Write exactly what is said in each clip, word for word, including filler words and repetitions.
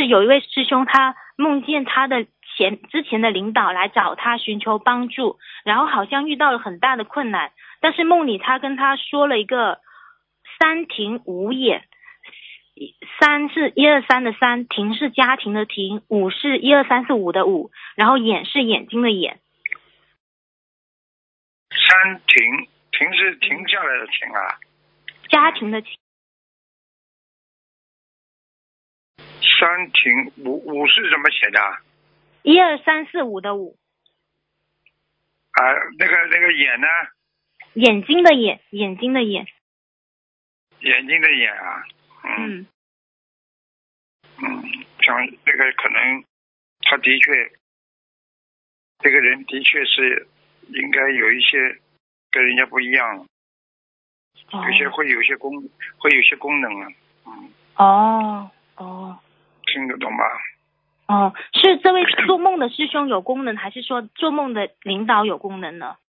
就是有一位师兄他梦见他的前之前的领导来找他寻求帮助，然后好像遇到了很大的困难，但是梦里他跟他说了一个三庭五眼，三是一二三的三，庭是家庭的庭，五是一二三四五的五，然后眼是眼睛的眼。 三停，停是停下来的停啊。 家庭的庭。 三停五五是怎么写的？ 一二三四五的五。 啊，那个那个眼呢？ 眼睛的眼，眼睛的眼。 眼睛的眼啊。嗯。嗯，像这个可能，他的确，这个人的确是应该有一些跟人家不一样， 哦、 有些会有些功会有些功能啊。嗯。 哦哦。 听得懂吧？ 哦，是这位做梦的师兄有功能，还是说做梦的领导有功能呢？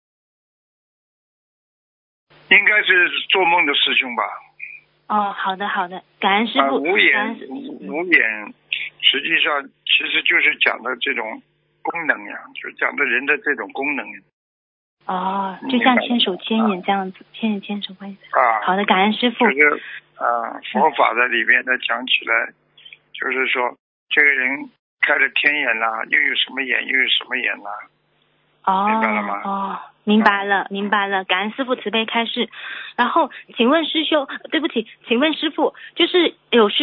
应该是做梦的师兄吧。 哦，好的好的，感恩师父。 啊、无眼无眼，实际上其实就是讲的这种功能呀，就讲的人的这种功能。 哦，就像千手千眼这样子，千眼千手万眼。 啊， 好的，感恩师父。 就是啊，佛法的里面呢讲起来，就是说这个人开了天眼啦，又有什么眼，又有什么眼啦。 哦， 明白了吗？ 哦，明白了，明白了，感恩师父慈悲开示。然后，请问师兄，对不起，请问师父，就是有师